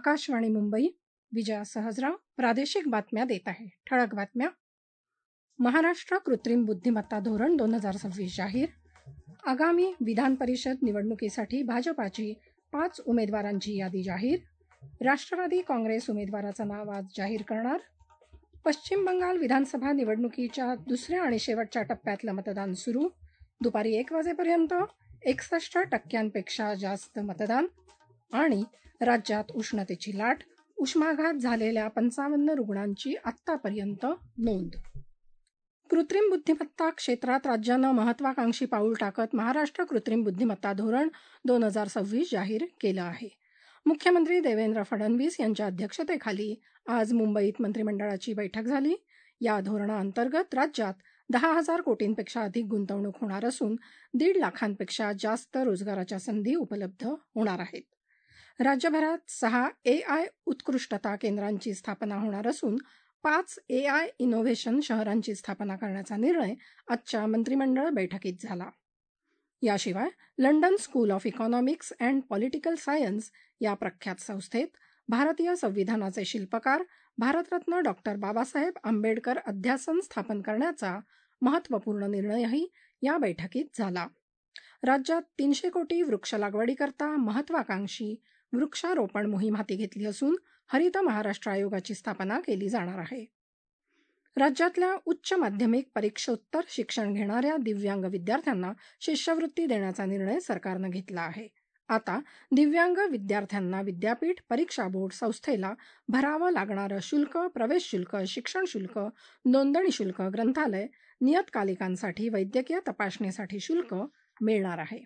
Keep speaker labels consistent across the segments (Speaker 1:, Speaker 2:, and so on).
Speaker 1: आकाशवाणी मुंबई. विजया सहजराव प्रादेशिक बातम्या देत आहे. ठळक बातम्या. महाराष्ट्र कृत्रिम बुद्धिमत्ता धोरण 2026 जाहीर. आगामी विधान परिषद निवडणुकीसाठी भाजपाची 5 उमेदवारांची यादी जाहीर. राष्ट्रवादी काँग्रेस उमेदवाराचं नाव आज जाहीर करणार. पश्चिम बंगाल विधानसभा निवडणुकीच्या दुसऱ्या आणि शेवटच्या टप्प्यातलं मतदान सुरू. दुपारी 1 वाजेपर्यंत 61% जास्त मतदान. आणि राज्यात उष्णतेची लाट. उष्माघात झालेल्या 55 रुग्णांची आत्तापर्यंत नोंद. कृत्रिम बुद्धिमत्ता क्षेत्रात राज्यानं महत्वाकांक्षी पाऊल टाकत महाराष्ट्र कृत्रिम बुद्धिमत्ता धोरण 2026 जाहीर केलं आहे. मुख्यमंत्री देवेंद्र फडणवीस यांच्या अध्यक्षतेखाली आज मुंबईत मंत्रिमंडळाची बैठक झाली. या धोरणाअंतर्गत राज्यात 10,000 कोटींपेक्षा अधिक गुंतवणूक होणार असून 1.5 लाखांपेक्षा जास्त रोजगाराच्या संधी उपलब्ध होणार आहेत. राज्यभरात 6 AI उत्कृष्टता केंद्रांची स्थापना होणार असून 5 AI इनोव्हेशन शहरांची स्थापना करण्याचा निर्णय आजच्या मंत्रिमंडळ बैठकीत झाला. याशिवाय London school of economics and political science या प्रख्यात संस्थेत भारतीय संविधानाचे शिल्पकार भारतरत्न डॉक्टर बाबासाहेब आंबेडकर अध्यासन स्थापन करण्याचा महत्त्वपूर्ण निर्णयही या बैठकीत झाला. राज्यात 300 कोटी वृक्ष लागवडीकरता महत्वाकांक्षी वृक्षारोपण मोहीम हाती घेतली असून हरित महाराष्ट्र आयोगाची स्थापना केली जाणार आहे. राज्यातल्या उच्च माध्यमिक परीक्षोत्तर शिक्षण घेणाऱ्या दिव्यांग विद्यार्थ्यांना शिष्यवृत्ती देण्याचा निर्णय सरकारनं घेतला आहे. आता दिव्यांग विद्यार्थ्यांना विद्यापीठ परीक्षा बोर्ड संस्थेला भरावं लागणारं शुल्क, प्रवेश शुल्क, शिक्षण शुल्क, नोंदणी शुल्क, ग्रंथालय, नियतकालिकांसाठी वैद्यकीय तपासणीसाठी शुल्क मिळणार आहे.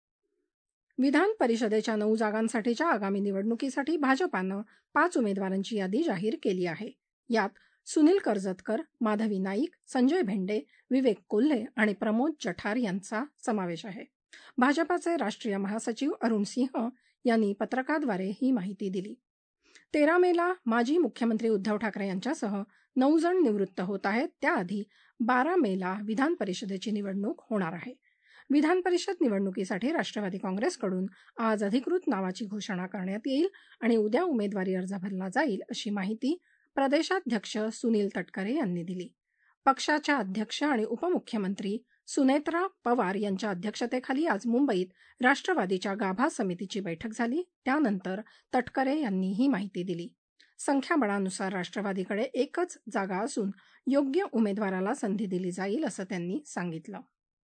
Speaker 1: विधान परिषदेच्या 9 जागांसाठीच्या आगामी निवडणुकीसाठी भाजपानं 5 उमेदवारांची यादी जाहीर केली आहे. यात सुनील कर्जतकर, माधवी नाईक, संजय भेंडे, विवेक कोल्हे आणि प्रमोद जठार यांचा समावेश आहे. भाजपाचे राष्ट्रीय महासचिव अरुण सिंह यांनी पत्रकाद्वारे ही माहिती दिली. 13 मेला माजी मुख्यमंत्री उद्धव ठाकरे यांच्यासह 9 जण निवृत्त होत आहेत. त्याआधी 12 मेला विधान परिषदेची निवडणूक होणार आहे. विधान परिषद निवडणुकीसाठी राष्ट्रवादी काँग्रेसकडून आज अधिकृत नावाची घोषणा करण्यात येईल आणि उद्या उमेदवारी अर्ज भरला जाईल, अशी माहिती प्रदेशाध्यक्ष सुनील तटकरे यांनी दिली. पक्षाच्या अध्यक्ष आणि उपमुख्यमंत्री सुनेत्रा पवार यांच्या अध्यक्षतेखाली आज मुंबईत राष्ट्रवादीच्या गाभा समितीची बैठक झाली. त्यानंतर तटकरे यांनी ही माहिती दिली. संख्याबळानुसार राष्ट्रवादीकडे एकच जागा असून योग्य उमेदवाराला संधी दिली जाईल, असं त्यांनी सांगितलं.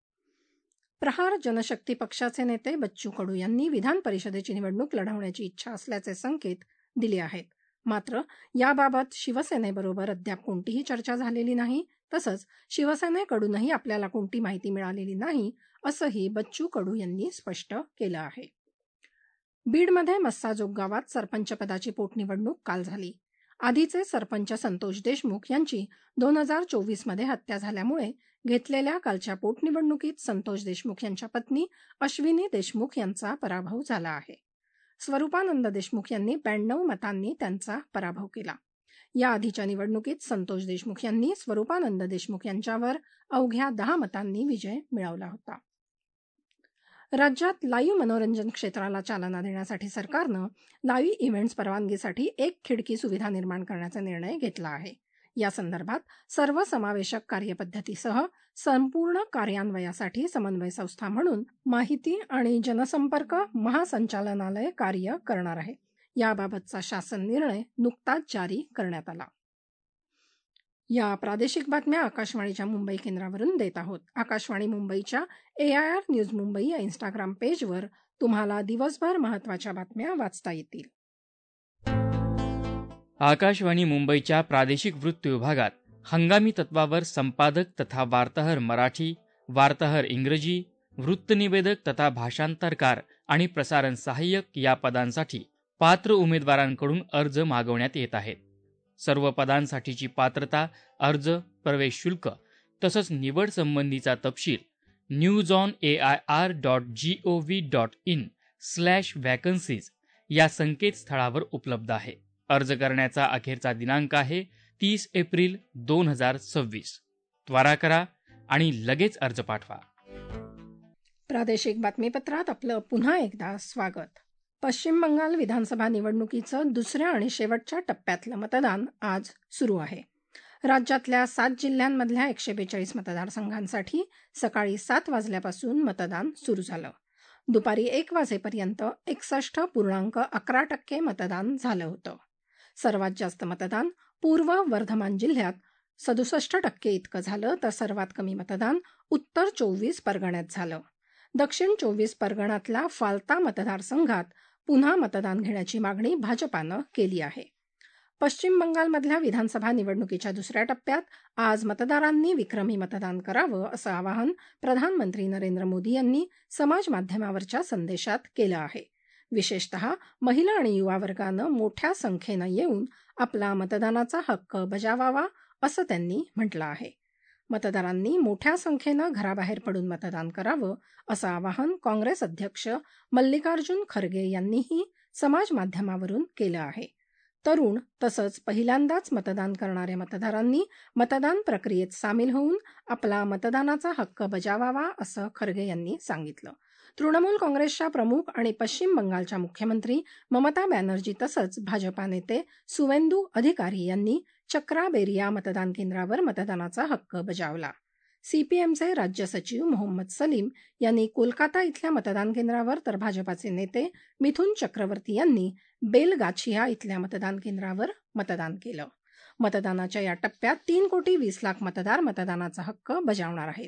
Speaker 1: प्रहार जनशक्ती पक्षाचे नेते बच्चू कडू यांनी विधान परिषदेची निवडणूक लढवण्याची इच्छा असल्याचे संकेत दिले आहेत. मात्र याबाबत शिवसेनेबरोबर अद्याप कोणतीही चर्चा झालेली नाही. तसंच शिवसेनेकडूनही आपल्याला कोणती माहिती मिळालेली नाही, असंही बच्चू कडू यांनी स्पष्ट केलं आहे. बीडमध्ये मस्साजोग गावात सरपंचपदाची पोटनिवडणूक काल झाली. आधीचे सरपंच संतोष देशमुख यांची 2024 मध्ये हत्या झाल्यामुळे घेतलेल्या कालच्या पोटनिवडणुकीत संतोष देशमुख यांच्या पत्नी अश्विनी देशमुख यांचा पराभव झाला आहे. स्वरूपानंद देशमुख यांनी 92 मतांनी त्यांचा पराभव केला. या आधीच्या निवडणुकीत संतोष देशमुख यांनी स्वरूपानंद देशमुख यांच्यावर अवघ्या 10 मतांनी विजय मिळवला होता. राज्यात लाईव्ह मनोरंजन क्षेत्राला चालना देण्यासाठी सरकारनं लाईव्ह इव्हेंट्स परवानगीसाठी एक खिडकी सुविधा निर्माण करण्याचा निर्णय घेतला आहे. या संदर्भात सर्वसमावेशक कार्यपद्धतीसह संपूर्ण कार्यान्वयासाठी समन्वय संस्था म्हणून माहिती आणि जनसंपर्क महासंचालनालय कार्य करणार आहे. याबाबतचा शासन निर्णय नुकताच जारी करण्यात आला. या प्रादेशिक बातम्या आकाशवाणीच्या मुंबई केंद्रावरून देत आहोत. आकाशवाणी मुंबईच्या AIR न्यूज मुंबई या इंस्टाग्राम पेजवर तुम्हाला दिवसभर महत्त्वाच्या बातम्या वाचता येतील.
Speaker 2: आकाशवाणी मुंबईच्या प्रादेशिक वृत्त विभागात हंगामी तत्वावर संपादक तथा वार्ताहर मराठी, वार्ताहर इंग्रजी, वृत्तनिवेदक तथा भाषांतरकार आणि प्रसारण सहाय्यक या पदांसाठी पात्र उमेदवारांकडून अर्ज मागवण्यात येत आहेत. सर्व पदांसाठीची पात्रता, अर्ज, प्रवेश शुल्क तसंच निवड संबंधीचा तपशील newsonair.gov.in/vacancies या संकेतस्थळावर उपलब्ध आहे. अर्ज करण्याचा अखेरचा दिनांक आहे 30 एप्रिल 2026. त्वरा करा आणि लगेच अर्ज पाठवा.
Speaker 1: प्रादेशिक बातमीपत्रात आपलं पुन्हा एकदा स्वागत. पश्चिम बंगाल विधानसभा निवडणुकीचं दुसऱ्या आणि शेवटच्या टप्प्यातलं मतदान आज सुरू आहे. राज्यातल्या 7 जिल्ह्यांमधल्या 142 मतदारसंघांसाठी सकाळी 7 वाजल्यापासून मतदान सुरू झालं. दुपारी 1 वाजेपर्यंत 61.11% मतदान झालं होतं. सर्वात जास्त मतदान पूर्व वर्धमान जिल्ह्यात 67% इतकं झालं, तर सर्वात कमी मतदान उत्तर 24 परगण्यात झालं. दक्षिण 24 परगणातल्या फाल्ता मतदारसंघात पुन्हा मतदान घेण्याची मागणी भाजपानं केली आहे. पश्चिम बंगालमधल्या विधानसभा निवडणुकीच्या दुसऱ्या टप्प्यात आज मतदारांनी विक्रमी मतदान करावं असं आवाहन प्रधानमंत्री नरेंद्र मोदी यांनी समाजमाध्यमावरच्या संदेशात केलं आहे. विशेषतः महिला आणि युवा वर्गानं मोठ्या संख्येनं येऊन आपला मतदानाचा हक्क बजावावा असं त्यांनी म्हटलं आहे. मतदारांनी मोठ्या संख्येनं घराबाहेर पडून मतदान करावं असं आवाहन काँग्रेस अध्यक्ष मल्लिकार्जुन खरगे यांनीही समाजमाध्यमावरून केलं आहे. तरुण तसंच पहिल्यांदाच मतदान करणाऱ्या मतदारांनी मतदान प्रक्रियेत सामील होऊन आपला मतदानाचा हक्क बजावावा असं खरगे यांनी सांगितलं. तृणमूल काँग्रेसच्या प्रमुख आणि पश्चिम बंगालच्या मुख्यमंत्री ममता बॅनर्जी तसंच भाजपा नेते सुवेंदू अधिकारी यांनी चक्राबेरिया मतदान केंद्रावर मतदानाचा हक्क बजावला. सीपीएमचे राज्य सचिव मोहम्मद सलीम यांनी कोलकाता इथल्या मतदान केंद्रावर, तर भाजपाचे नेते मिथुन चक्रवर्ती यांनी बेलगाछिया इथल्या मतदान केंद्रावर मतदान केलं. मतदानाच्या या टप्प्यात 3,20,00,000 मतदार मतदानाचा हक्क बजावणार आहेत.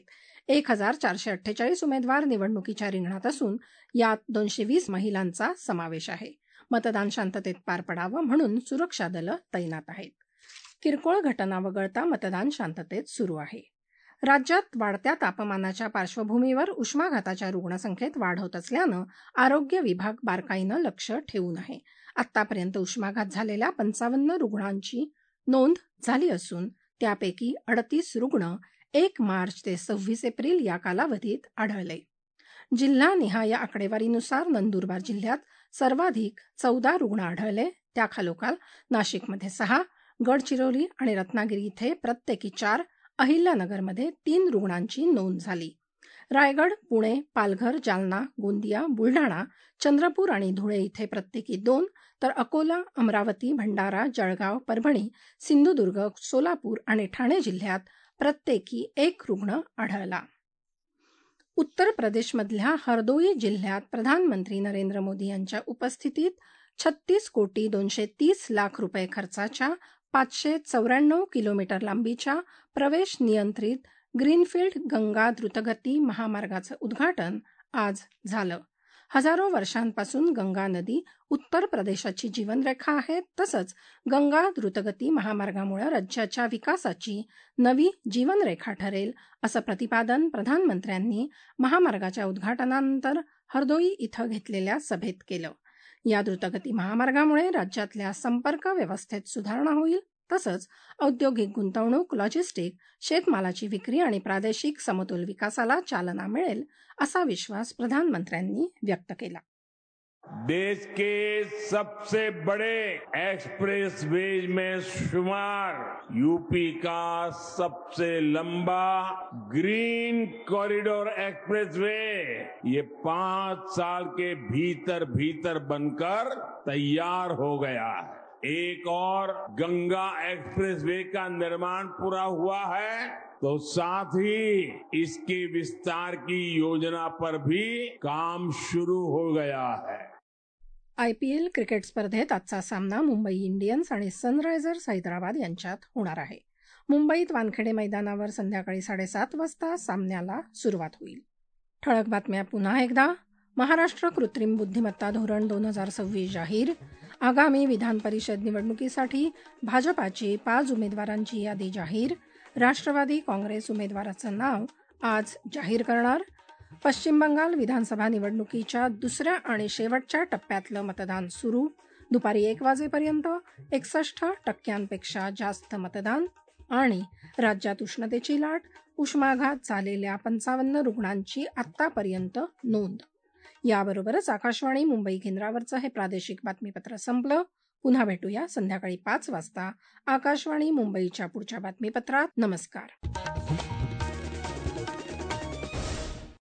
Speaker 1: 1,448 उमेदवार निवडणुकीच्या रिंगणात असून यात 220 महिलांचा समावेश आहे. मतदान शांततेत पार पडावं म्हणून सुरक्षा दलं तैनात आहेत. किरकोळ घटना वगळता मतदान शांततेत सुरू आहे. राज्यात वाढत्या तापमानाच्या पार्श्वभूमीवर उष्माघाताच्या रुग्णसंख्येत वाढ होत असल्यानं आरोग्य विभाग बारकाईनं लक्ष ठेवून आहे. आतापर्यंत उष्माघात झालेल्या 55 रुग्णांची नोंद झाली असून त्यापैकी 38 रुग्ण 1 मार्च ते 26 एप्रिल या कालावधीत आढळले. जिल्हानिहाय आकडेवारीनुसार नंदुरबार जिल्ह्यात सर्वाधिक 14 रुग्ण आढळले. त्याखालोखाल नाशिकमध्ये 6, गडचिरोली आणि रत्नागिरी इथे प्रत्येकी 4, अहिल्यानगरमध्ये 3 रुग्णांची नोंद झाली. रायगड, पुणे, पालघर, जालना, गोंदिया, बुलढाणा, चंद्रपूर आणि धुळे इथे प्रत्येकी 2, तर अकोला, अमरावती, भंडारा, जळगाव, परभणी, सिंधुदुर्ग, सोलापूर आणि ठाणे जिल्ह्यात प्रत्येकी 1 रुग्ण आढळला. उत्तर प्रदेशमधल्या हरदोई जिल्ह्यात प्रधानमंत्री नरेंद्र मोदी यांच्या उपस्थितीत 36,230,00,000 रुपये खर्चाच्या 594 किलोमीटर लांबीच्या प्रवेश नियंत्रित ग्रीनफील्ड गंगा द्रुतगती महामार्गाचं उद्घाटन आज झालं. हजारो वर्षांपासून गंगा नदी उत्तर प्रदेशाची जीवनरेखा आहे. तसंच गंगा द्रुतगती महामार्गामुळे राज्याच्या विकासाची नवी जीवनरेखा ठरेल असं प्रतिपादन प्रधानमंत्र्यांनी महामार्गाच्या उद्घाटनानंतर हरदोई इथं घेतलेल्या सभेत केलं. या द्रुतगती महामार्गामुळे राज्यातल्या संपर्क व्यवस्थेत सुधारणा होईल. तसंच औद्योगिक गुंतवणूक, लॉजिस्टिक, शेतमालाची विक्री आणि प्रादेशिक समतोल विकासाला चालना मिळेल असा विश्वास प्रधानमंत्र्यांनी व्यक्त केला.
Speaker 3: देश के सबसे बड़े एक्सप्रेसवेज में शुमार यूपी का सबसे लंबा ग्रीन कॉरिडोर एक्सप्रेसवे ये 5 साल के भीतर बनकर तैयार हो गया है. एक और गंगा एक्सप्रेसवे का निर्माण पूरा हुआ है तो साथ ही इसके विस्तार की योजना पर भी काम शुरू हो गया है.
Speaker 1: IPL क्रिकेट स्पर्धेत आजचा सामना मुंबई इंडियन्स आणि सनरायझर्स हैदराबाद यांच्यात होणार आहे. मुंबईत वानखेडे मैदानावर संध्याकाळी 7:30 वाजता सामन्याला सुरुवात होईल. ठळक बातम्या पुन्हा एकदा. महाराष्ट्र कृत्रिम बुद्धिमत्ता धोरण 2026 जाहीर. आगामी विधान परिषद निवडणुकीसाठी भाजपाची 5 उमेदवारांची यादी जाहीर. राष्ट्रवादी काँग्रेस उमेदवाराचं नाव आज जाहीर करणार. पश्चिम बंगाल विधानसभा निवडणुकीच्या दुसऱ्या आणि शेवटच्या टप्प्यातलं मतदान सुरू. दुपारी 1 वाजेपर्यंत 61% जास्त मतदान. आणि राज्यात उष्णतेची लाट. उष्माघात झालेल्या 55 रुग्णांची आत्तापर्यंत नोंद. याबरोबरच आकाशवाणी मुंबई केंद्रावरचं हे प्रादेशिक बातमीपत्र संपलं. पुन्हा भेटूया संध्याकाळी 5 वाजता आकाशवाणी मुंबईच्या पुढच्या बातमीपत्रात. नमस्कार.